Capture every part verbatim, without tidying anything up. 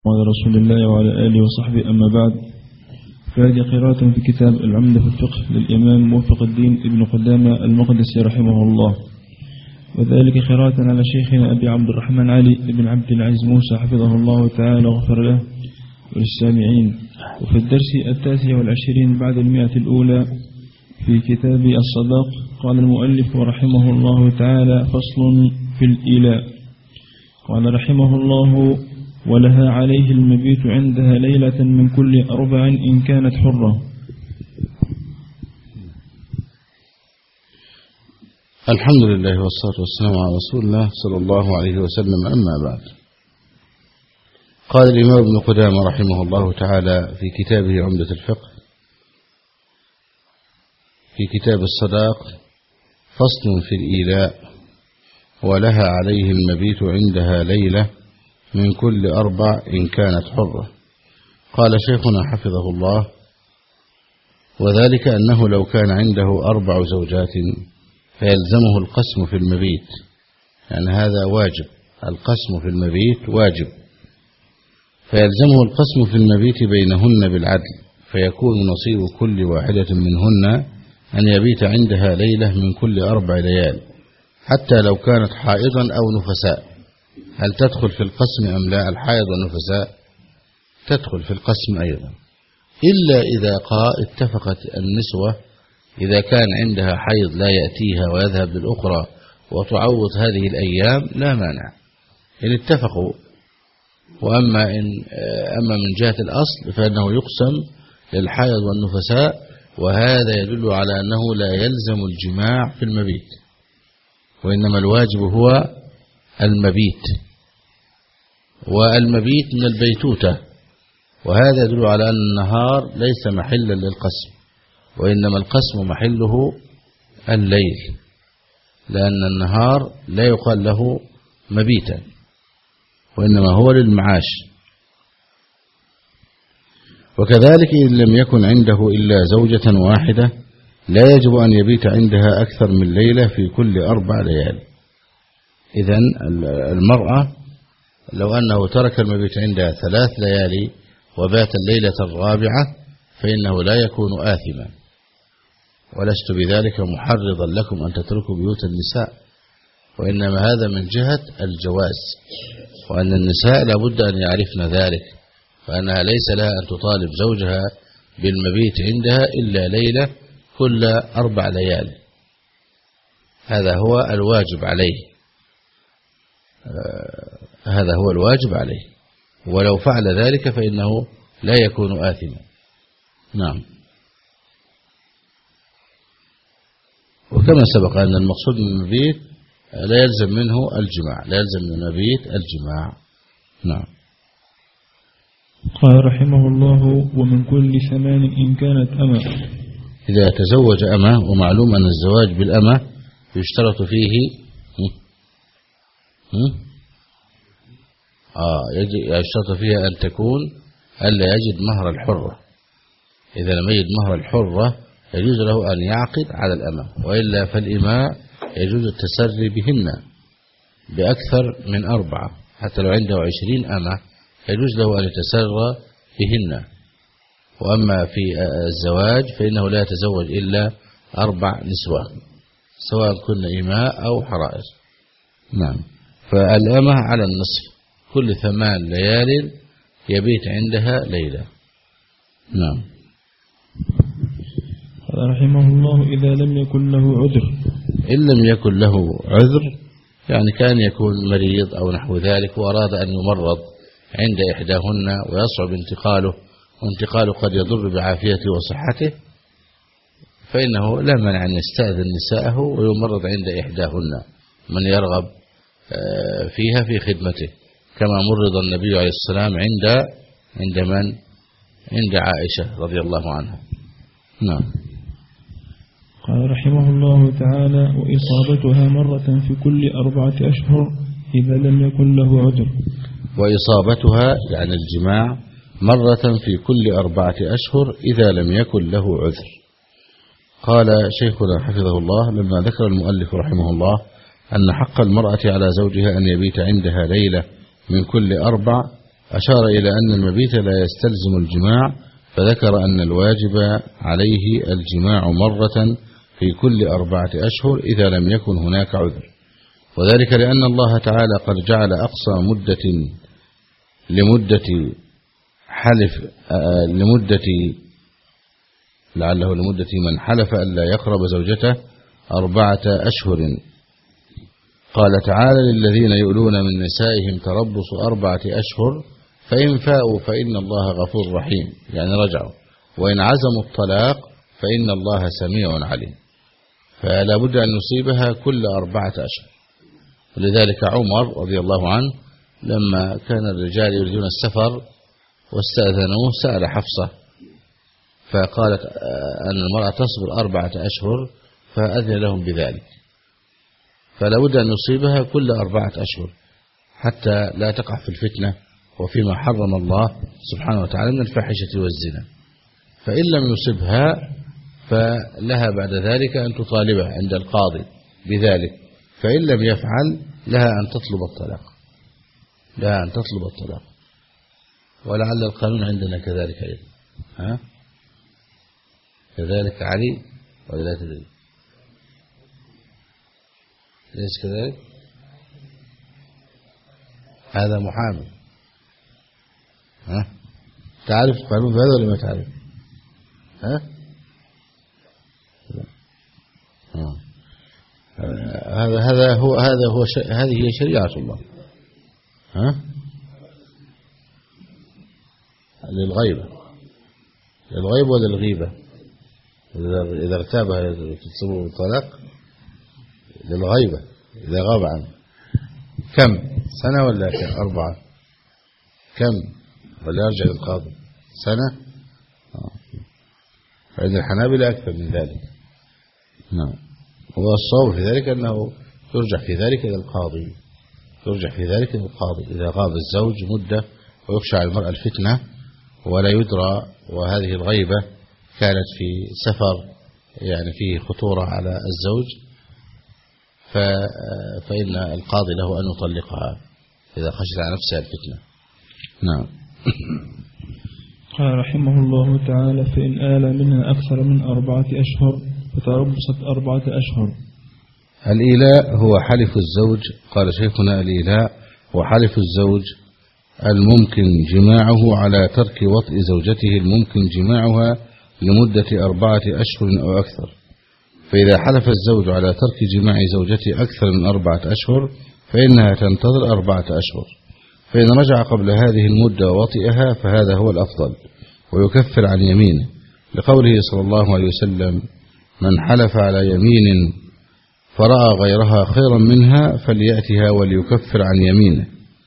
وعلى رسول الله وعلى آله وصحبه، أما بعد، فهذه قراءة في كتاب العمدة في الفقه للإمام موفق الدين ابن قدامة المقدسي رحمه الله، وذلك قراءة على شيخنا أبي عبد الرحمن علي بن عبد العزيز موسى حفظه الله تعالى وغفر له وللسامعين. وفي الدرس التاسع والعشرين بعد المئة الأولى في كتاب الصداق قال المؤلف رحمه الله تعالى: فصل في الإيلاء. قال رحمه الله: ولها عليه المبيت عندها ليلة من كل أربع إن كانت حرة. الحمد لله والصلاة والسلام على رسول الله صلى الله عليه وسلم، أما بعد. قال الإمام ابن قدامة رحمه الله تعالى في كتابه عمدة الفقه في كتاب الصداق: فصل في الإيلاء، ولها عليه المبيت عندها ليلة من كل أربع إن كانت حرة. قال شيخنا حفظه الله: وذلك أنه لو كان عنده أربع زوجات فيلزمه القسم في المبيت، يعني هذا واجب، القسم في المبيت واجب، فيلزمه القسم في المبيت بينهن بالعدل، فيكون نصيب كل واحدة منهن أن يبيت عندها ليلة من كل أربع ليال، حتى لو كانت حائضا أو نفساء. هل تدخل في القسم أم لا؟ الحائض والنفساء تدخل في القسم أيضا، إلا إذا قال اتفقت النسوة، إذا كان عندها حيض لا يأتيها ويذهب للأخرى وتعوض هذه الأيام لا مانع إن اتفقوا. وأما إن أما من جهة الأصل فإنه يقسم للحائض والنفساء، وهذا يدل على أنه لا يلزم الجماع في المبيت، وإنما الواجب هو المبيت، والمبيت من البيتوتة، وهذا يدل على أن النهار ليس محلا للقسم، وإنما القسم محله الليل، لأن النهار لا يقال له مبيتا، وإنما هو للمعاش. وكذلك إن لم يكن عنده إلا زوجة واحدة لا يجب أن يبيت عندها أكثر من ليلة في كل أربع ليال. إذن المرأة لو أنه ترك المبيت عندها ثلاث ليالي وبات الليلة الرابعة فإنه لا يكون آثما، ولست بذلك محرضا لكم أن تتركوا بيوت النساء، وإنما هذا من جهة الجواز، وأن النساء لابد أن يعرفن ذلك، فأنها ليس لها أن تطالب زوجها بالمبيت عندها إلا ليلة كل أربع ليال، هذا هو الواجب عليه، هذا هو الواجب عليه، ولو فعل ذلك فإنه لا يكون آثما. نعم. وكما سبق أن المقصود من المبيت لا يلزم منه الجماع، لا يلزم من المبيت الجماع. نعم. قال رحمه الله: ومن كل ثمان إن كانت أمة. إذا تزوج أمة، ومعلوم أن الزواج بالأمة يشترط فيه آه يشترط فيها أن تكون ألا يجد مهر الحرة. إذا لم يجد مهر الحرة يجوز له أن يعقد على الأمة، وإلا فالإماء يجوز التسري بهن بأكثر من أربعة، حتى لو عنده عشرين أمة يجوز له أن يتسرى بهن. وأما في الزواج فإنه لا يتزوج إلا أربع نسوة سواء كن إماء أو حرائر. نعم. فالأمة على النصف، كل ثمان ليال يبيت عندها ليلة. نعم. قال رحمه الله: إذا لم يكن له عذر. إن لم يكن له عذر، يعني كان يكون مريض أو نحو ذلك وأراد أن يمرض عند إحداهن ويصعب انتقاله، وانتقاله قد يضر بعافيته وصحته، فإنه لا مانع أن يستأذن نساءه ويمرض عند إحداهن من يرغب فيها في خدمته، كما مرض النبي عليه السلام عند عند من؟ عند عائشة رضي الله عنها. نعم. قال رحمه الله تعالى: وإصابتها مرة في كل أربعة أشهر إذا لم يكن له عذر. وإصابتها يعني الجماع مرة في كل أربعة أشهر إذا لم يكن له عذر. قال شيخنا حفظه الله لما ذكر المؤلف رحمه الله أن حق المرأة على زوجها أن يبيت عندها ليلة من كل أربع، أشار إلى أن المبيت لا يستلزم الجماع، فذكر أن الواجب عليه الجماع مرة في كل أربعة أشهر إذا لم يكن هناك عذر، وذلك لأن الله تعالى قد جعل أقصى مدة لمدة حلف لمدة لعله لمدة من حلف ألا يقرب زوجته أربعة أشهر. قال تعالى: للذين يؤلون من نسائهم تربص أربعة أشهر فإن فاءوا فإن الله غفور رحيم، يعني رجعوا، وإن عزموا الطلاق فإن الله سميع عليم. فلا بد أن نصيبها كل أربعة أشهر. ولذلك عمر رضي الله عنه لما كان الرجال يريدون السفر واستأذنوه سأل حفصة فقالت أن المرأة تصبر أربعة أشهر فأذن لهم بذلك. فلا بد أن نصيبها كل أربعة أشهر حتى لا تقع في الفتنة وفيما حرم الله سبحانه وتعالى من الفاحشة والزنا. فإن لم يصبها فلها بعد ذلك أن تطالبه عند القاضي بذلك، فإن لم يفعل لها أن تطلب الطلاق لها أن تطلب الطلاق ولعل القانون عندنا كذلك أيضا. ها كذلك علي ولا لا تدري؟ ليس كذلك؟ هذا محامي. ها تعرف القانون هذا ولا ما تعرف؟ ها ها هذا هذا هو هذا هو ش... هذه هي شريعة الله. ها للغيبة للغيبة ولا للغيبة؟ إذا إذا ارتابها تتصور الطلاق للغيبة إذا غاب عنه. كم سنة ولا كم؟ أربعة. كم ولا يرجع للقاضي؟ سنة. فإن الحنابلة أكثر من ذلك. نعم. والصواب في ذلك أنه يرجع في ذلك إلى القاضي يرجع في ذلك إلى القاضي إذا غاب الزوج مدة ويخشى على المرأة الفتنة ولا يدرى، وهذه الغيبة كانت في سفر يعني فيه خطورة على الزوج، فإن القاضي له أن يطلقها إذا خشت على نفسها الفتنة. نعم. قال رحمه الله تعالى: فإن آل منها أكثر من أربعة أشهر فتربصت أربعة أشهر. الإيلاء هو حلف الزوج. قال شيخنا: الإيلاء هو حلف الزوج الممكن جماعه على ترك وطئ زوجته الممكن جماعها لمدة أربعة أشهر أو أكثر. فإذا حلف الزوج على ترك جماع زوجته أكثر من أربعة أشهر فإنها تنتظر أربعة أشهر، فإن رجع قبل هذه المدة ووطئها فهذا هو الأفضل ويكفر عن يمينه، لقوله صلى الله عليه وسلم: من حلف على يمين فرأى غيرها خيرا منها فليأتها وليكفر عن يمينه.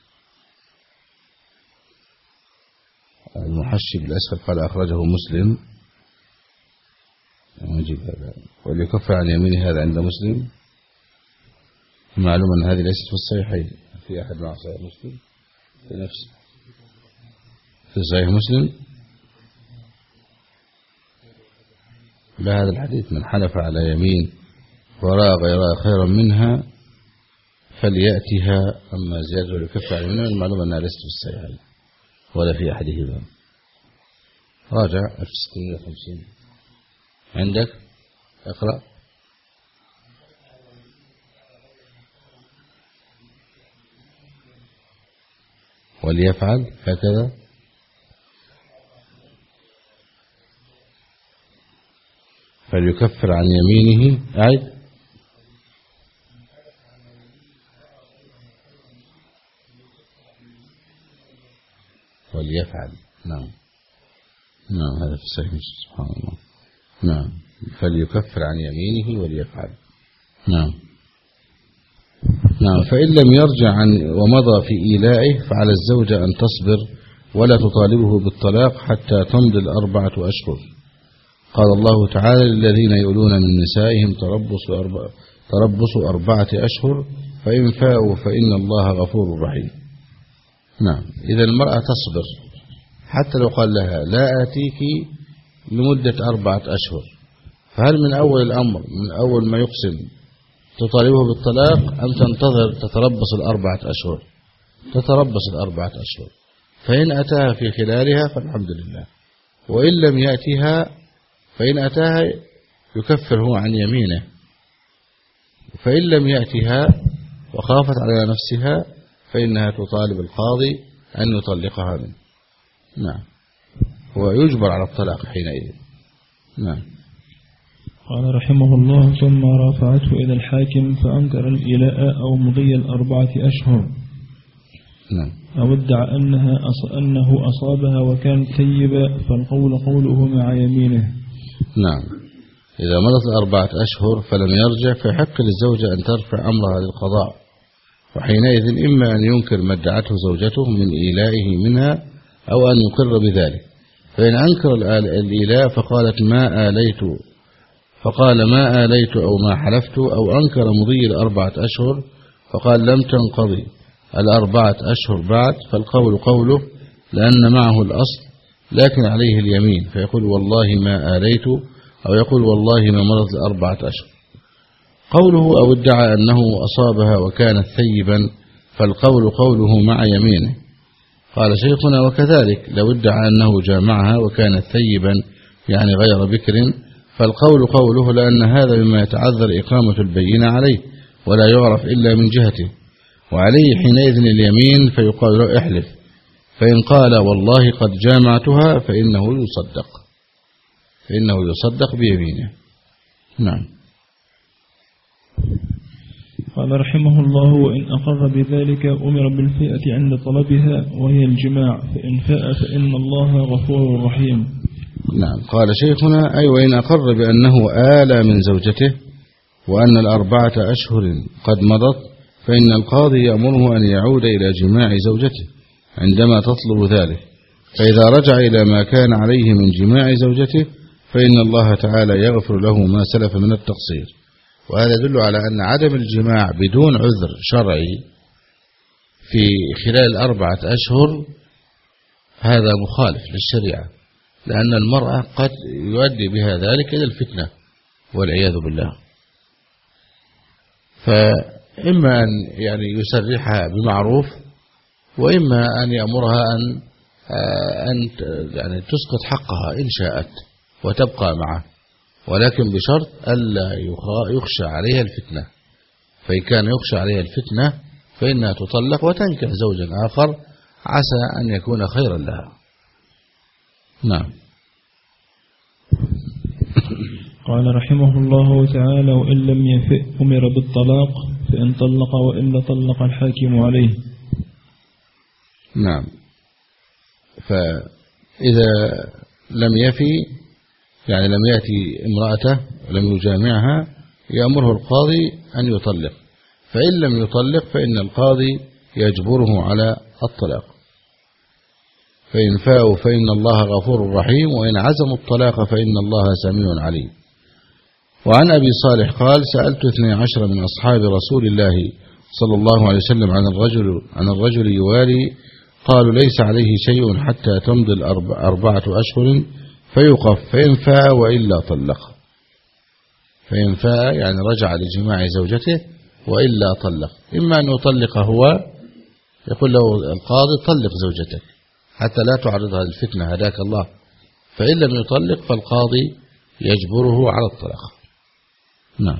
المحشي بالأسفل قال أخرجه مسلم. نجيب هذا وليكفر عن يمينه، هذا عند مسلم. معلوم أن هذه ليست في الصحيحين. في أحد مع صحيح مسلم في نفسه في صحيح مسلم لا هذا الحديث: من حلف على يمين ورأى غيرها خيرا منها فليأتها. أما زيادة وليكفر عن يمينه المعلوم أنها ليست في الصحيحين ولا في أحدهما. راجع ألف وستمائة وخمسين عندك، اقرأ. وليفعل هكذا. فليكفر عن يمينه. أعد. وليفعل. نعم نعم هذا في الصحيح. سبحان الله. نعم فليكفر عن يمينه وليفعل. نعم نعم فإن لم يرجع عن ومضى في إيلائه فعلى الزوجة أن تصبر ولا تطالبه بالطلاق حتى تمضي الأربعة أشهر. قال الله تعالى: للذين يؤلون من نسائهم تربصوا أربعة, تربصوا أربعة أشهر فإن فاءوا فإن الله غفور رحيم. نعم إذا المرأة تصبر حتى لو قال لها لا آتيك لمدة أربعة أشهر، فهل من أول الأمر من أول ما يقسم تطالبه بالطلاق أم تنتظر تتربص الأربعة أشهر؟ تتربص الأربعة أشهر. فإن أتاها في خلالها فالحمد لله، وإن لم يأتها فإن أتاها يكفر هو عن يمينه، فإن لم يأتها وخافت على نفسها فإنها تطالب القاضي أن يطلقها منه. نعم، ويجبر على الطلاق حينئذ. نعم. قال رحمه الله: ثم رافعته إلى الحاكم فأنكر الإلاء أو مضي الأربعة أشهر. نعم. أو ادعى أنها أنه أصابها وكان ثيبا، فالقول قوله مع يمينه. نعم. إذا مضت أربعة أشهر فلم يرجع فيحق للزوجة أن ترفع أمرها للقضاء، وحينئذ إما أن ينكر ما ادعته زوجته من إيلائه منها أو أن يقر بذلك. فإن أنكر الإيلاء فقالت ما آليت فقال ما آليت أو ما حلفت، أو أنكر مضي الأربعة أشهر فقال لم تنقضي الأربعة أشهر بعد، فالقول قوله لأن معه الأصل لكن عليه اليمين، فيقول والله ما آليت، أو يقول والله ما مرض الأربعة أشهر. قوله أو ادعى أنه أصابها وكانت ثيبا، فالقول قوله مع يمينه. قال شيخنا: وكذلك لو ادعى أنه جامعها وكانت ثيبا يعني غير بكر، فالقول قوله لأن هذا مما يتعذر إقامة البينة عليه ولا يعرف إلا من جهته، وعليه حينئذ اليمين، فيقال له احلف، فإن قال والله قد جامعتها فإنه يصدق فإنه يصدق بيمينه. نعم. قال رحمه الله: وإن أقر بذلك أمر بالفئة عند طلبها وهي الجماع، فإن فاء فإن الله غفور رحيم. نعم. قال شيخنا: أي وإن أقر بأنه آلى من زوجته وأن الأربعة أشهر قد مضت، فإن القاضي يأمره أن يعود إلى جماع زوجته عندما تطلب ذلك، فإذا رجع إلى ما كان عليه من جماع زوجته فإن الله تعالى يغفر له ما سلف من التقصير. وهذا يدل على أن عدم الجماع بدون عذر شرعي في خلال الأربعة أشهر هذا مخالف للشريعة، لأن المرأة قد يؤدي بها ذلك إلى الفتنة والعياذ بالله. فإما أن يعني يسرحها بمعروف، وإما أن يأمرها أن أن يعني تسقط حقها إن شاءت وتبقى معه، ولكن بشرط ألا يخشى عليها الفتنة. فإن كان يخشى عليها الفتنة فإنها تطلق وتنكح زوجا آخر عسى أن يكون خيرا لها. نعم. قال رحمه الله تعالى: وإن لم يفئ أمر بالطلاق، فإن طلق وإلا طلق الحاكم عليه. نعم. فإذا لم يفي يعني لم يأتي امرأته ولم يجامعها يأمره القاضي أن يطلق، فإن لم يطلق فإن القاضي يجبره على الطلاق، فإن فاءوا فإن الله غفور رحيم، وإن عزموا الطلاق فإن الله سميع عليم. وعن أبي صالح قال: سألت اثني عشر من أصحاب رسول الله صلى الله عليه وسلم عن الرجل عن الرجل يوالي، قالوا ليس عليه شيء حتى تمضي الأربعة أشهر فيوقف، فإن فاء وإلا طلق. فإن فاء يعني رجع لجماع زوجته وإلا طلق، إما أن يطلق هو، يقول له القاضي طلق زوجتك حتى لا تعرضها للفتنة هداك الله، فإن لم يطلق فالقاضي يجبره على الطلاق. نعم.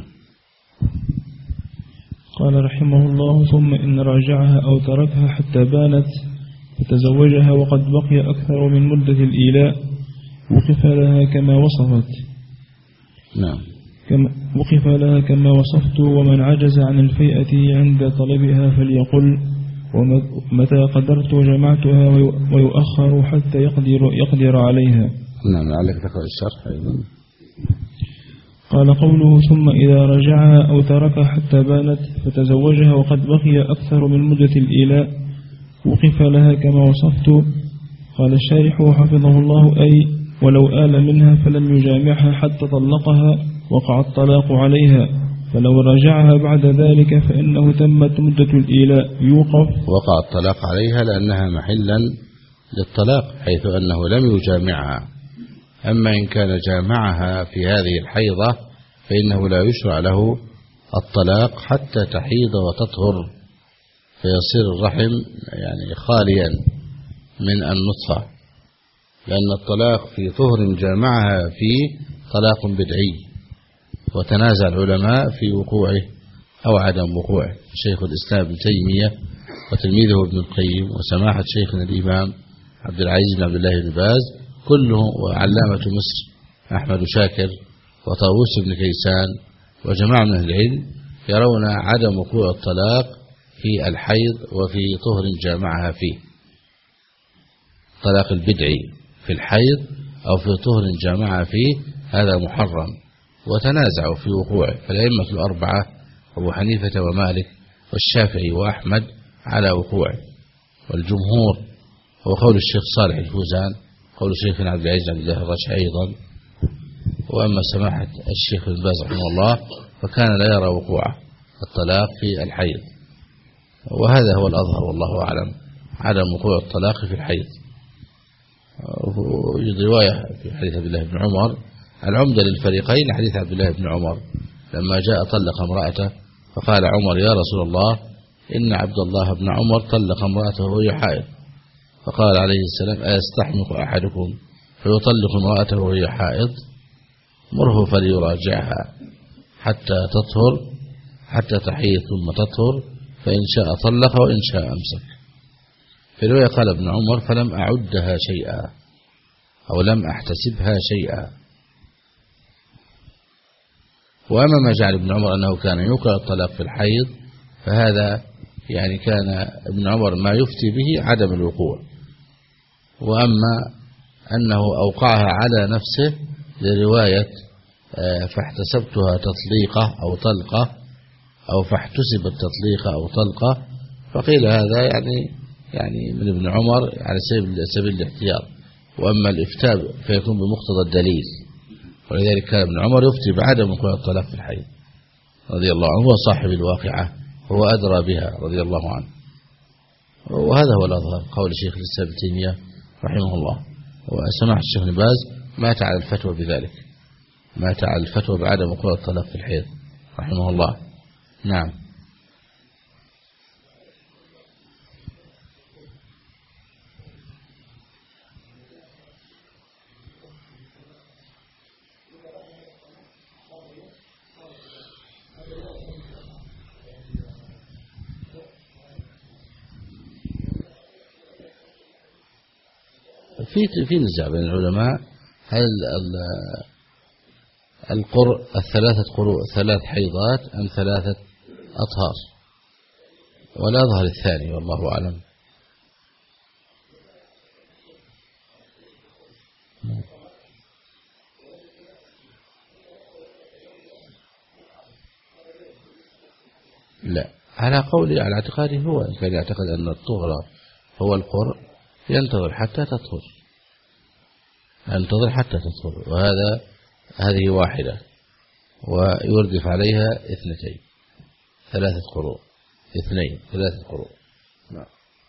قال رحمه الله: ثم إن راجعها أو تركها حتى بانت فتزوجها وقد بقي أكثر من مدة الإيلاء، وقف لها كما وصفت. نعم. كما وقف لها كما وصفت، ومن عجز عن الفيئة عند طلبها فليقل ومتى قدرت جمعتها، ويؤخر حتى يقدر, يقدر عليها. نعم. لعلك تقرأ الشرح أيضا. قال قوله: ثم إذا رجعها أو تركها حتى بانت فتزوجها وقد بقي أكثر من مدة الإيلاء، وقف لها كما وصفت. قال الشارح حفظه الله: أي ولو آل منها فلم يجامعها حتى طلقها وقع الطلاق عليها، فلو رجعها بعد ذلك فإنه تمت مدة الإيلاء يوقف. وقع الطلاق عليها لأنها محلا للطلاق، حيث أنه لم يجامعها. أما إن كان جامعها في هذه الحيضة فإنه لا يشرع له الطلاق حتى تحيض وتطهر، فيصير الرحم يعني خاليا من النطفة، لأن الطلاق في طهر جامعها فيه طلاق بدعي، وتنازع العلماء في وقوعه أو عدم وقوعه. شيخ الإسلام ابن تيمية وتلميذه ابن القيم وسماحة شيخنا الإمام عبد العزيز بن عبد الله بن باز كلهم، وعلامة مصر أحمد شاكر وطاووس بن كيسان وجماعة من العلم يرون عدم وقوع الطلاق في الحيض وفي طهر جامعها فيه. طلاق البدعي في الحيض أو في طهر جامعها فيه هذا محرم، وتنازعوا في وقوعه. فالأئمة الأربعة أبو حنيفة ومالك والشافعي وأحمد على وقوعه، والجمهور هو قول الشيخ صالح الفوزان، قول شيخنا عبد العزيز بن الله الرشح أيضا. وأما سماحة الشيخ بن باز رحمه الله فكان لا يرى وقوع الطلاق في الحيض، وهذا هو الأظهر والله أعلم، عدم وقوع الطلاق في الحيض. ويوجد رواية في حديث عبد الله بن عمر، العمدة للفريقين حديث عبد الله بن عمر لما جاء طلق امرأته فقال عمر يا رسول الله إن عبد الله بن عمر طلق امرأته وهي حائض، فقال عليه السلام أيستحمق أحدكم فيطلق امرأته وهي حائض؟ مره فليراجعها حتى تطهر حتى تحيض ثم تطهر، فإن شاء طلق وإن شاء أمسك. في رواية قال ابن عمر فلم أعدها شيئا أو لم أحتسبها شيئا. وأما ما جعل ابن عمر أنه كان يوقع الطلاق في الحيض فهذا يعني كان ابن عمر ما يفتي به عدم الوقوع، وأما أنه أوقعها على نفسه لرواية فاحتسبتها تطليقة أو طلقة أو فاحتسبت تطليقة أو طلقة، فقيل هذا يعني يعني من ابن عمر على سبيل الاحتياط، وأما الإفتاء فيكون بمقتضى الدليل، ولذلك كان ابن عمر يفتي بعدم وقوع الطلاق في الحيض رضي الله عنه، هو صاحب الواقعة هو أدرى بها رضي الله عنه. وهذا هو الأظهر قول الشيخ الإسلام ابن تيمية رحمه الله. وسماحة الشيخ ابن باز مات على الفتوى بذلك، مات على الفتوى بعدم وقوع الطلاق في الحيض رحمه الله. نعم. في في نزاع بين العلماء هل القرء الثلاثة قروء ثلاث حيضات أم ثلاثة أطهار، ولا أظهر الثاني والله أعلم. لا، على قولي على اعتقادي هو إن كان يعتقد أن الطهر هو القرء ينتظر حتى تطهر، ينتظر حتى تطهر، وهذا هذه واحدة ويردف عليها اثنتين، ثلاثة قروء، اثنين ثلاثة قروء. نعم.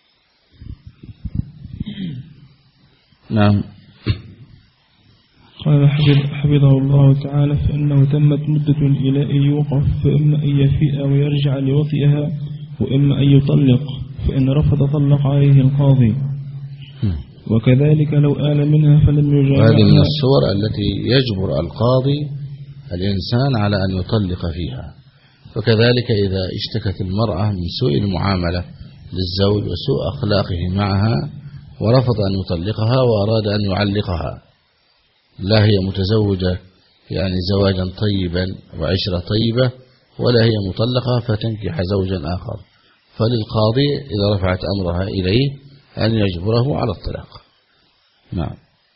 نعم. قال حفظه الله تعالى فإنه تمت مدة الإلاء يوقف، فإما أن يفيء ويرجع لوطئها، وإما أن يطلق، فإن رفض طلق عليه القاضي. وكذلك لو آل منها فلم يجامعها. هذه من الصور التي يجبر القاضي الإنسان على أن يطلق فيها. وكذلك إذا اشتكت المرأة من سوء المعاملة للزوج وسوء أخلاقه معها ورفض أن يطلقها وأراد أن يعلقها، لا هي متزوجة يعني زواجا طيبا وعشرة طيبة، ولا هي مطلقة فتنكح زوجا آخر، فللقاضي إذا رفعت أمرها إليه أن يجبره على الطلاق. نعم.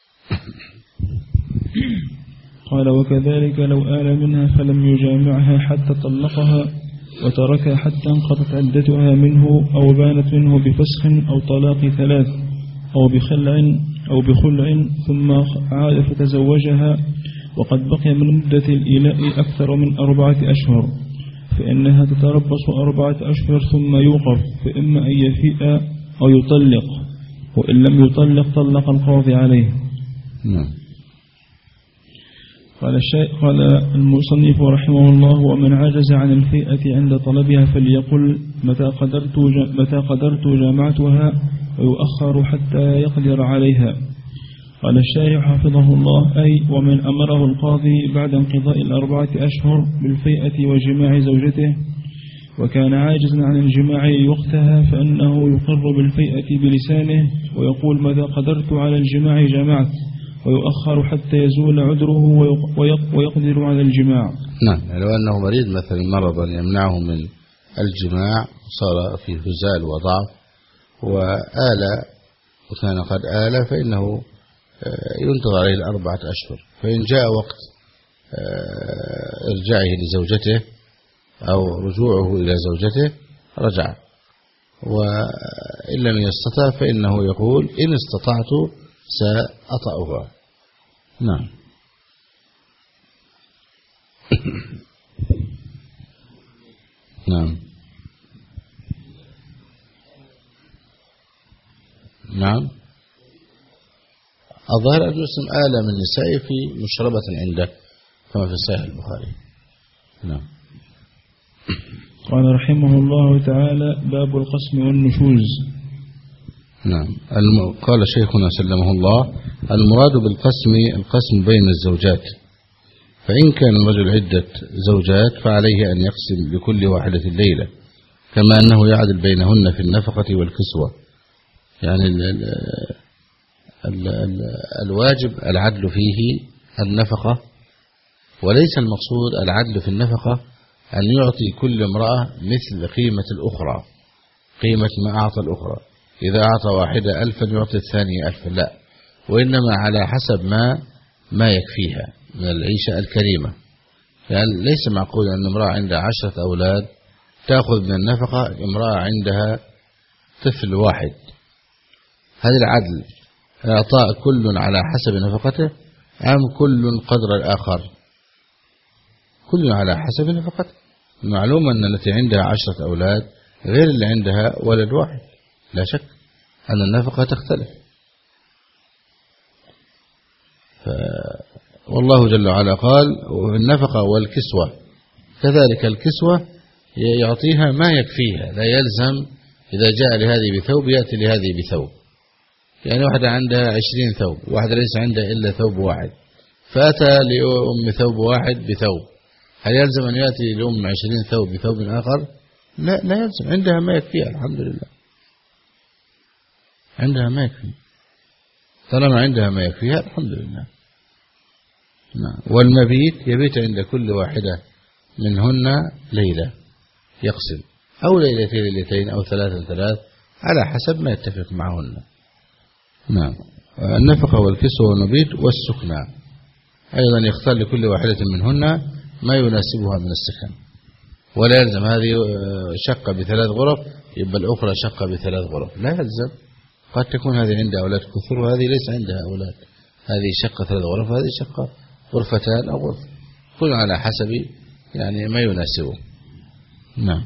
قال وكذلك لو آل منها فلم يجامعها حتى طلقها وتركها حتى انقضت عدتها منه أو بانت منه بفسخ أو طلاق ثلاث أو بخلع أو بخلع ثم عاد فتزوجها وقد بقي من مدة الإيلاء أكثر من أربعة أشهر، فإنها تتربص أربعة أشهر ثم يوقف، فإما أن يفيء أو يطلق، وإن لم يطلق طلق القاضي عليه. نعم. قال الشيخ قال المصنف رحمه الله: ومن عجز عن الفئة عند طلبها فليقل متى قدرت متى قدرت جمعتها، ويؤخر حتى يقدر عليها. قال الشيخ حفظه الله: أي ومن أمره القاضي بعد انقضاء الأربعة أشهر بالفئة وجماع زوجته وكان عاجزا عن الجماع وقتها، فإنه يقر بالفئة بلسانه ويقول متى قدرت على الجماع جمعت، ويؤخر حتى يزول عذره ويقدر على الجماع. نعم، لو أنه مريض مثلا مرضا يمنعه من الجماع، صار فيه هزال وضعف وآل وكان قد آل، فإنه ينتظر عليه الأربعة أشهر، فإن جاء وقت إرجاعه لزوجته أو رجوعه إلى زوجته رجع، وإن لم يستطع فإنه يقول إن استطعت سأطأها. نعم. نعم نعم الظاهر أن يسلم آلة من النساء في مشربة عنده كما في صحيح البخاري. نعم. قال رحمه الله تعالى: باب القسم والنشوز. نعم. قال شيخنا سلمه الله: المراد بالقسم القسم بين الزوجات، فإن كان الرجل عدة زوجات فعليه أن يقسم لكل واحدة الليلة، كما أنه يعدل بينهن في النفقة والكسوة. يعني ال ال ال ال الواجب العدل فيه النفقة، وليس المقصود العدل في النفقة أن يعطي كل امرأة مثل قيمة الأخرى، قيمة ما أعطى الأخرى. إذا أعطى واحدة ألفا يعطي الثانية ألفا، لا، وإنما على حسب ما ما يكفيها من العيشة الكريمة. يعني ليس معقول أن امرأة عندها عشرة أولاد تأخذ من النفقة امرأة عندها طفل واحد. هذا العدل إعطاء كل على حسب نفقته أم كل قدر الآخر؟ كل على حسب نفقته. معلوم أن التي عندها عشرة أولاد غير اللي عندها ولد واحد، لا شك أن النفقة تختلف. والله جل وعلا قال: النفقة والكسوة، كذلك الكسوة يعطيها ما يكفيها، لا يلزم إذا جاء لهذه بثوب يأتي لهذه بثوب. يعني واحدة عندها عشرين ثوب، واحدة ليس عندها إلا ثوب واحد، فأتى لأم ثوب واحد بثوب، هل يلزم أن يأتي لأم عشرين ثوب بثوب آخر؟ لا، لا يلزم، عندها ما يكفيها الحمد لله، عندها ما يكفي، طالما عندها ما يكفيها الحمد لله. نعم. والمبيت يبيت عند كل واحدة منهن ليلة يقسم، أو ليلتين ليلتين أو ثلاثة ثلاث على حسب ما يتفق معهن. نعم. النفقة والكسوة والمبيت والسكنى أيضا يختار لكل واحدة منهن ما يناسبها من السكن، ولا يلزم هذه شقة بثلاث غرف يبقى الأخرى شقة بثلاث غرف، لا يلزم. قد تكون هذه عندها أولاد كثر وهذه ليس عندها أولاد، هذه شقة ثلاث غرف وهذه شقة غرفتان أو غرفة، كل على حسب يعني ما يناسبه. نعم.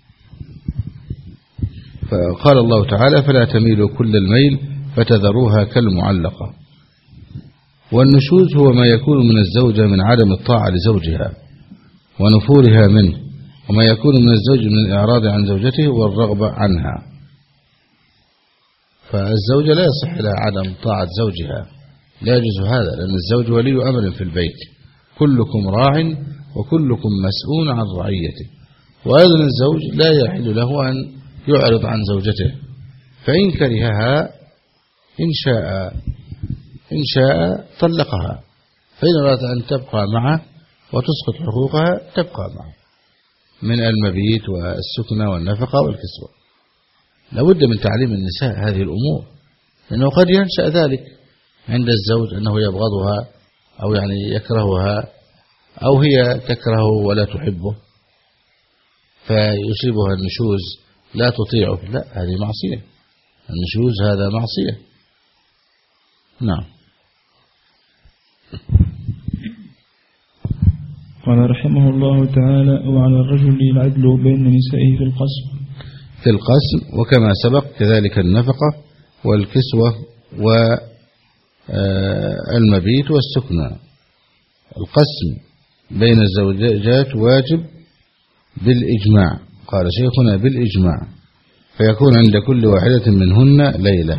فقال الله تعالى: فلا تميلوا كل الميل فتذروها كالمعلقة. والنشوز هو ما يكون من الزوجة من عدم الطاعة لزوجها ونفورها منه، وما يكون من الزوج من الإعراض عن زوجته والرغبة عنها. فالزوجة لا يصح لها عدم طاعة زوجها، لا يجوز هذا، لأن الزوج ولي أمر في البيت، كلكم راع وكلكم مسؤول عن رعيته. وأيضا الزوج لا يحل له أن يعرض عن زوجته، فإن كرهها إن شاء إن شاء طلقها، فإن أراد أن تبقى معه وتسقط حقوقها تبقى معه من المبيت والسكنة والنفقة والكسوة. لابد من تعليم النساء هذه الأمور، لأنه قد ينشأ ذلك عند الزوج أنه يبغضها أو يعني يكرهها، أو هي تكرهه ولا تحبه فيصيبها النشوز لا تطيعه، لا، هذه معصية، النشوز هذا معصية. نعم. قال رحمه الله تعالى: وعلى الرجل العدل بين نسائه في القسم في القسم وكما سبق كذلك النفقة والكسوة والمبيت والسكنى. القسم بين الزوجات واجب بالإجماع، قال شيخنا بالإجماع، فيكون عند كل واحدة منهن ليلة.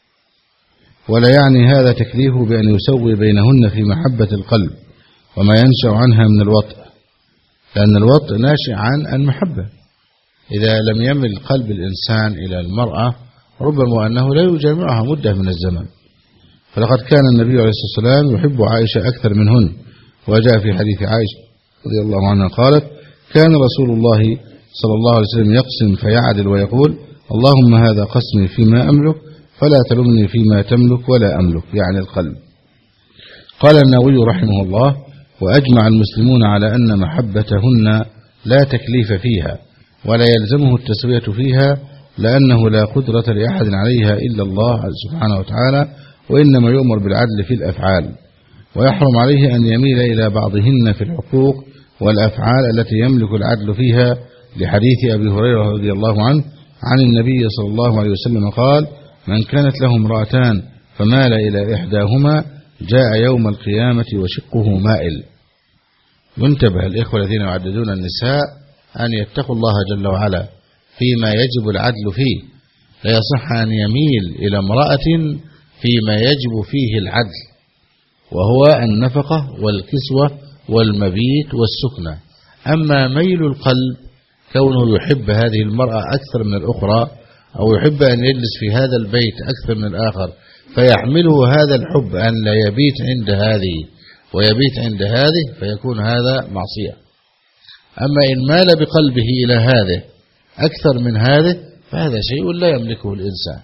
ولا يعني هذا تكليفه بأن يسوي بينهن في محبة القلب وما ينشأ عنها من الوطء، لأن الوطء ناشئ عن المحبة. إذا لم يمل قلب الإنسان إلى المرأة ربما أنه لا يجامعها مدة من الزمن. فلقد كان النبي عليه الصلاة والسلام يحب عائشة أكثر منهن، وجاء في حديث عائشة رضي الله عنها قالت: كان رسول الله صلى الله عليه وسلم يقسم فيعدل ويقول: اللهم هذا قسمي فيما أملك فلا تلمني فيما تملك ولا أملك، يعني القلب. قال النووي رحمه الله: وأجمع المسلمون على أن محبتهن لا تكليف فيها ولا يلزمه التسوية فيها، لأنه لا قدرة لأحد عليها إلا الله سبحانه وتعالى، وإنما يؤمر بالعدل في الأفعال، ويحرم عليه أن يميل إلى بعضهن في الحقوق والأفعال التي يملك العدل فيها، لحديث أبي هريرة رضي الله عنه عن النبي صلى الله عليه وسلم قال: من كانت له امرأتان فمال إلى إحداهما جاء يوم القيامة وشقه مائل. ينتبه الإخوة الذين يعددون النساء أن يتقوا الله جل وعلا فيما يجب العدل فيه. لا يصح أن يميل إلى امرأة فيما يجب فيه العدل، وهو النفقة والكسوة والمبيت والسكنة. أما ميل القلب كونه يحب هذه المرأة أكثر من الأخرى، أو يحب أن يجلس في هذا البيت أكثر من الآخر، فيحمله هذا الحب أن لا يبيت عند هذه ويبيت عند هذه، فيكون هذا معصية. أما إن مال بقلبه إلى هذه أكثر من هذه فهذا شيء لا يملكه الإنسان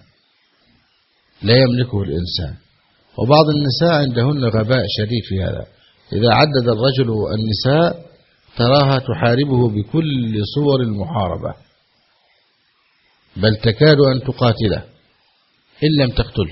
لا يملكه الإنسان. وبعض النساء عندهن غباء شديد في هذا. إذا عدد الرجل النساء تراها تحاربه بكل صور المحاربة، بل تكاد أن تقاتله إن لم تقتله،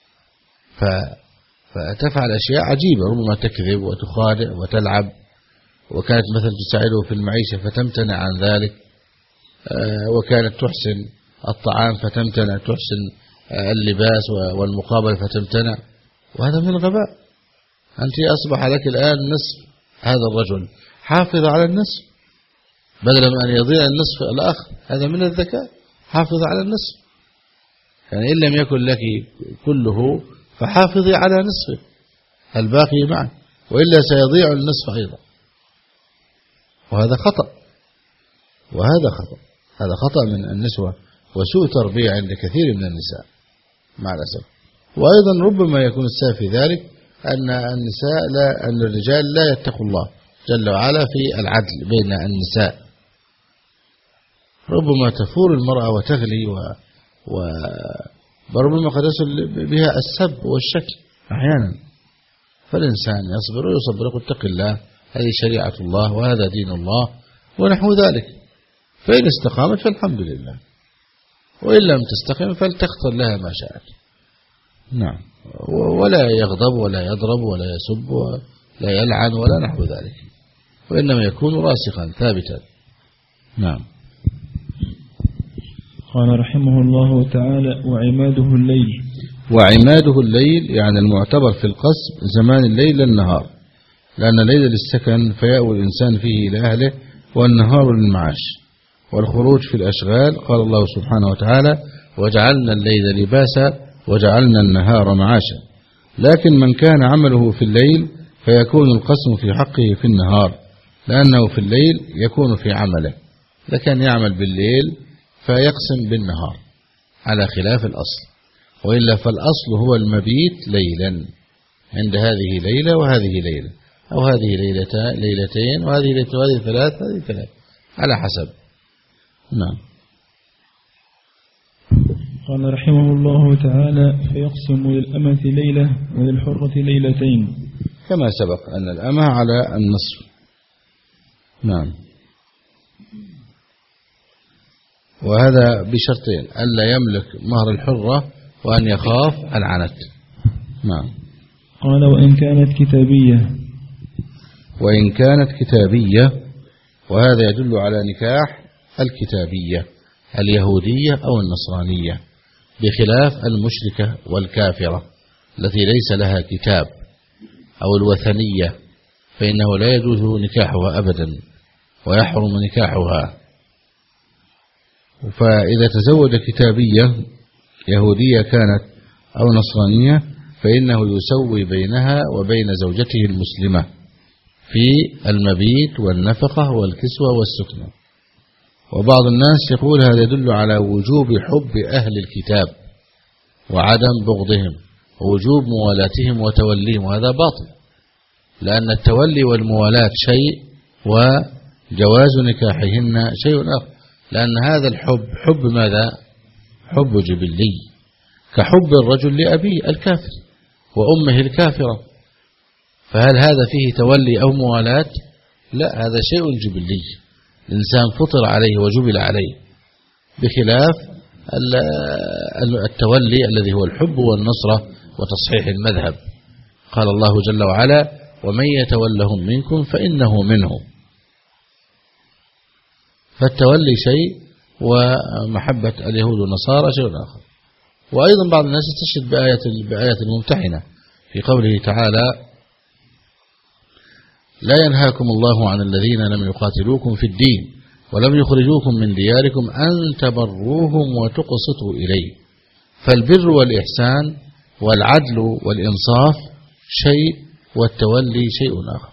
فتفعل أشياء عجيبة، ربما تكذب وتخادع وتلعب، وكانت مثلا تساعده في المعيشة فتمتنع عن ذلك، وكانت تحسن الطعام فتمتنع، تحسن اللباس والمقابل فتمتنع، وهذا من الغباء. أنت أصبح لك الآن نصف هذا الرجل، حافظ على النصف بدلا من أن يضيع النصف الآخر، هذا من الذكاء. حافظ على النصف، يعني إن لم يكن لك كله فحافظي على نصفه الباقي معه، وإلا سيضيع النصف أيضا. وهذا خطأ وهذا خطأ هذا خطأ من النسوة، وسوء تربية عند كثير من النساء مع الأسف. وأيضا ربما يكون السبب في ذلك أن النساء لا أن الرجال لا يتقوا الله جل وعلا في العدل بين النساء. ربما تفور المرأة وتغلي و... و... وربما قد يصل بها السب والشك أحيانا، فالإنسان يصبر ويصبر يقول: اتق الله، هذه شريعة الله وهذا دين الله ونحو ذلك. فإن استقامت فالحمد لله، وإن لم تستقم فلتختر لها ما شاءت. نعم. ولا يغضب ولا يضرب ولا يسب ولا يلعن ولا نحو ذلك، وإنما يكون راسخا ثابتا. نعم. قال رحمه الله تعالى: وعماده الليل. وعماده الليل يعني المعتبر في القسم زمان الليل للنهار، لأن الليل للسكن فيأوي الإنسان فيه إلى أهله، والنهار للمعاش والخروج في الأشغال. قال الله سبحانه وتعالى: وجعلنا الليل لباسا وجعلنا النهار معاشا. لكن من كان عمله في الليل فيكون القسم في حقه في النهار، لأنه في الليل يكون في عمله، لكن يعمل بالليل فيقسم بالنهار على خلاف الأصل. وإلا فالأصل هو المبيت ليلا، عند هذه ليلة وهذه ليلة، أو هذه ليلتين وهذه ليلة وهذه ثلاث هذه ثلاث، على حسب. نعم. قال رحمه الله تعالى: فيقسم للأمة ليلة وللحرة ليلتين، كما سبق أن الأمة على النصف. نعم. وهذا بشرطين: ألا يملك مهر الحرة، وأن يخاف العنت. نعم. قال: وإن كانت كتابية. وإن كانت كتابية، وهذا يدل على نكاح الكتابية اليهودية أو النصرانية، بخلاف المشركة والكافرة التي ليس لها كتاب، أو الوثنية فإنه لا يجوز نكاحها أبدا ويحرم نكاحها. فإذا تزوج كتابية يهودية كانت أو نصرانية فإنه يسوي بينها وبين زوجته المسلمة في المبيت والنفقة والكسوة والسكنة. وبعض الناس يقول هذا يدل على وجوب حب أهل الكتاب وعدم بغضهم ووجوب موالاتهم وتوليهم، وهذا باطل، لأن التولي والموالاة شيء وجواز نكاحهن شيء آخر، لأن هذا الحب حب ماذا؟ حب جبلي، كحب الرجل لأبيه الكافر وأمه الكافرة، فهل هذا فيه تولي أو موالاة؟ لا، هذا شيء جبلي الإنسان فطر عليه وجبل عليه، بخلاف التولي الذي هو الحب والنصرة وتصحيح المذهب. قال الله جل وعلا ومن يتولهم منكم فإنه منهم. فالتولي شيء ومحبة اليهود والنصارى شيء آخر. وأيضا بعض الناس يستشهد بآية بآية الممتحنة في قوله تعالى لا ينهاكم الله عن الذين لم يقاتلوكم في الدين ولم يخرجوكم من دياركم أن تبروهم وتقسطوا إليه. فالبر والإحسان والعدل والإنصاف شيء والتولي شيء آخر.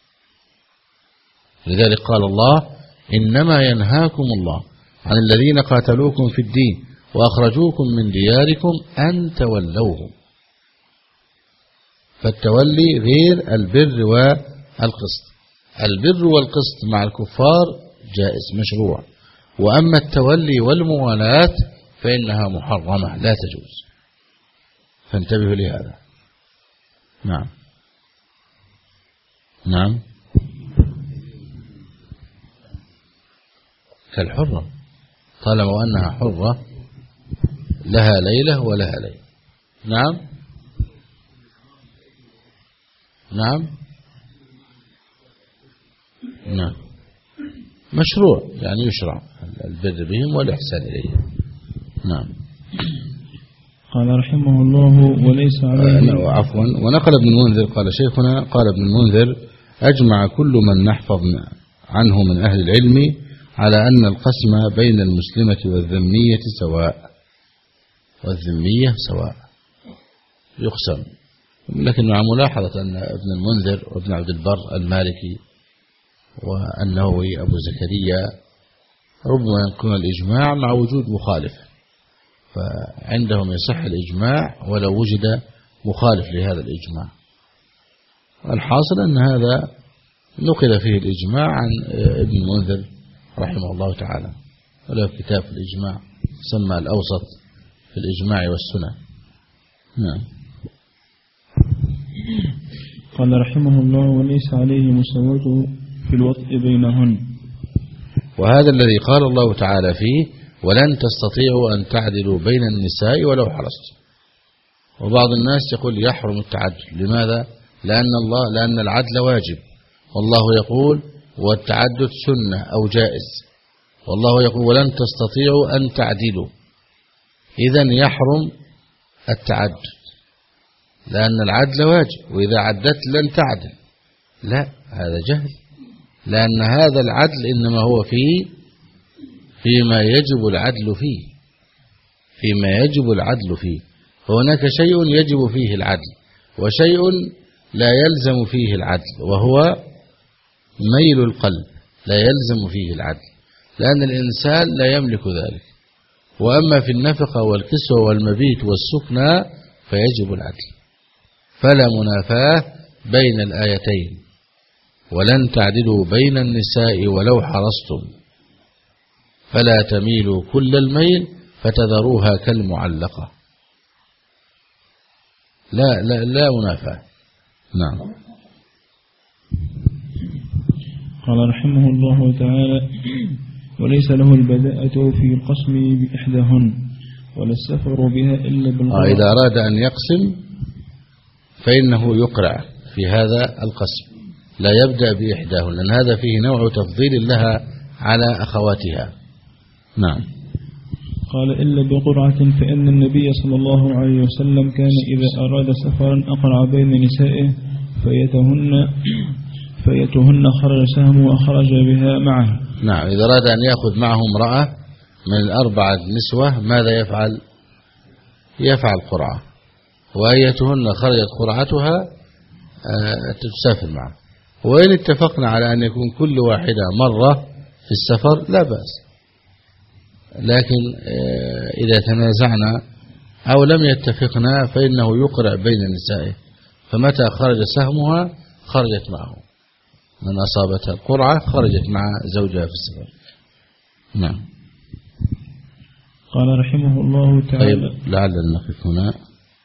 لذلك قال الله إنما ينهاكم الله عن الذين قاتلوكم في الدين وأخرجوكم من دياركم أن تولوهم. فالتولي غير البر والقسط. البر والقسط مع الكفار جائز مشروع، وأما التولي والموالاة فإنها محرمة لا تجوز، فانتبهوا لهذا. نعم نعم كالحرة طالما أنها حرة لها ليلة ولها ليلة. نعم نعم نعم مشروع، يعني يشرع البر بهم والإحسان إليهم. نعم. قال رحمه الله وليس عليه آه عفوا. ونقل ابن المنذر قال شيخنا قال ابن المنذر أجمع كل من نحفظ عنه من أهل العلم على أن القسم بين المسلمة والذمية سواء، والذمية سواء يقسم. لكن مع ملاحظة أن ابن المنذر وابن عبد البر المالكي والنووي أبو زكريا ربما ينقلون الإجماع مع وجود مخالف، فعندهم يصح الإجماع ولو وجد مخالف لهذا الإجماع. الحاصل أن هذا نقل فيه الإجماع عن ابن المنذر رحمه الله تعالى، وله كتاب في الإجماع سمى الأوسط في الإجماع والسنة. نعم. قال رحمه الله وليس عليه مساواة في الوطء بينهن. وهذا الذي قال الله تعالى فيه ولن تستطيعوا أن تعدلوا بين النساء ولو حرصتم. وبعض الناس يقول يحرم التعدل. لماذا؟ لأن الله لأن العدل واجب، والله يقول والتعدد سنة أو جائز، والله يقول ولن تستطيعوا أن تعدلوا. إذن يحرم التعدد لأن العدل واجب، وإذا عدت لن تعدل. لا، هذا جهل، لأن هذا العدل إنما هو فيه فيما يجب العدل فيه فيما يجب العدل فيه فهناك شيء يجب فيه العدل وشيء لا يلزم فيه العدل، وهو ميل القلب لا يلزم فيه العدل، لأن الإنسان لا يملك ذلك. وأما في النفقة والكسوة والمبيت والسكنى فيجب العدل. فلا منافاة بين الآيتين، ولن تعدلوا بين النساء ولو حرصتم، فلا تميلوا كل الميل فتذروها كالمعلقة. لا لا لا منافاة. نعم. قال رحمه الله تعالى وليس له البداءة في القسم بإحداهن ولا السفر بها إلا بالقرع. إذا أراد أن يقسم فإنه يقرع في هذا القسم، لا يبدأ بإحداهن، لأن هذا فيه نوع تفضيل لها على أخواتها. نعم. قال إلا بقرعة، فإن النبي صلى الله عليه وسلم كان إذا أراد سفرا أقرع بين نسائه فيتهن فيتهن خرج سهمه وخرج بها معه. نعم، إذا أراد أن يأخذ معه امرأة من الأربعة نسوة ماذا يفعل؟ يفعل قرعة، وأيتهن خرجت قرعتها تسافر معه. وإن اتفقنا على أن يكون كل واحدة مرة في السفر لا بأس، لكن إذا تنازعنا أو لم يتفقنا فإنه يقرع بين نسائه، فمتى خرج سهمها خرجت معه، من أصابتها القرعة خرجت مع زوجها في السفر. نعم. قال رحمه الله تعالى. طيب، لعلنا نقف هنا.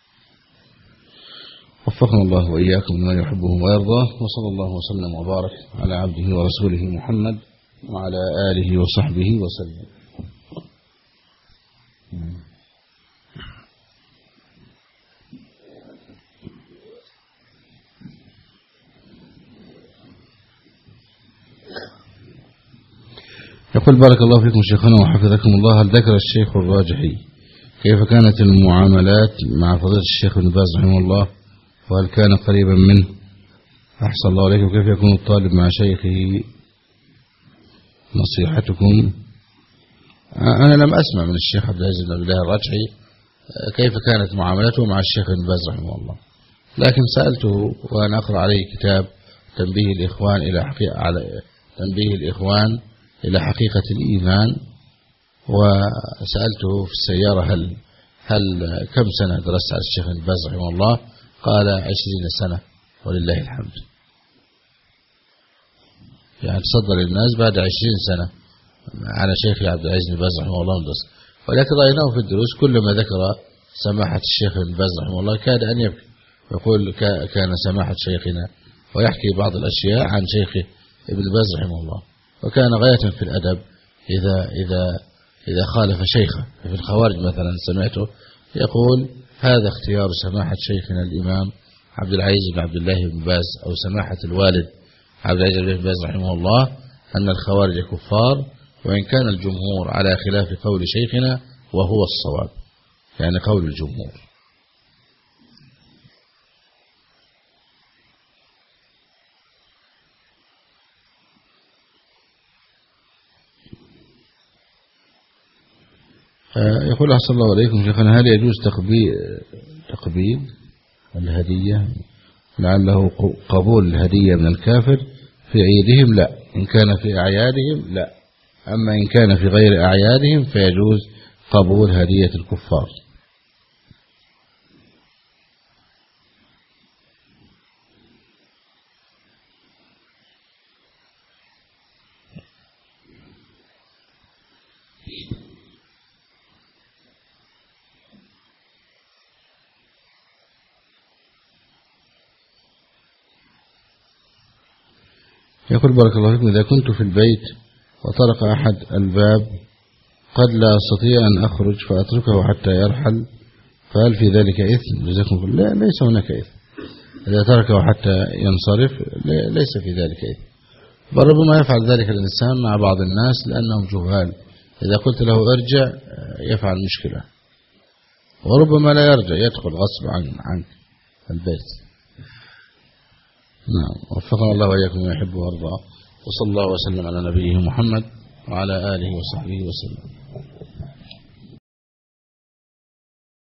وفقنا الله وإياكم لما يحبه ويرضاه، وصلى الله وسلم وبارك على عبده ورسوله محمد وعلى آله وصحبه وسلم. يقول بارك الله فيكم شيخنا وحفظكم الله، هل ذكر الشيخ الراجحي كيف كانت المعاملات مع فضيلة الشيخ ابن باز رحمه الله، وهل كان قريبا منه؟ أحسن الله عليكم، كيف يكون الطالب مع شيخه؟ نصيحتكم. أنا لم أسمع من الشيخ عبد العزيز بن عبد الله الراجحي كيف كانت معاملته مع الشيخ ابن باز رحمه الله، لكن سألته وأنا أقرأ عليه كتاب تنبيه الإخوان إلى حقيقة على تنبيه الإخوان إلى حقيقة الإيمان، وسألته في السيارة هل هل كم سنة درست على الشيخ ابن باز رحمه الله؟ قال عشرين سنة ولله الحمد. يعني تصدر الناس بعد عشرين سنة على شيخ عبد العزيز بن باز رحمه الله مدرس. ولكن رأيناه في الدروس كلما ذكر سماحة الشيخ ابن باز رحمه الله كاد أن يبكي، يقول كان سماحة شيخنا، ويحكي بعض الأشياء عن شيخه ابن باز رحمه الله، وكان غاية في الأدب. إذا إذا إذا خالف شيخه في الخوارج مثلا سمعته يقول هذا اختيار سماحة شيخنا الإمام عبد العزيز بن عبد الله بن باز، أو سماحة الوالد عبد العزيز بن باز رحمه الله، أن الخوارج كفار، وإن كان الجمهور على خلاف قول شيخنا وهو الصواب، يعني قول الجمهور. يقول أحسن الله عليكم شيخنا، هل يجوز تقبيل تقبيل الهدية، لعله قبول الهدية من الكافر في عيدهم؟ لا، إن كان في أعيادهم لا، أما إن كان في غير أعيادهم فيجوز قبول هدية الكفار. يقول بارك الله فيكم، إذا كنت في البيت وطرق أحد الباب قد لا أستطيع أن أخرج فأتركه حتى يرحل، فهل في ذلك إثم؟ جزاكم الله. لا، ليس هناك إثم. إذا تركه حتى ينصرف ليس في ذلك إثم، بل ربما يفعل ذلك الإنسان مع بعض الناس لأنهم جهال، إذا قلت له ارجع يفعل مشكلة، وربما لا يرجع، يدخل غصب عن عنك البيت. نعم، وفقنا الله وإياكم ويحب ويرضى، وصلى الله وسلم على نبيه محمد وعلى آله وصحبه وسلم.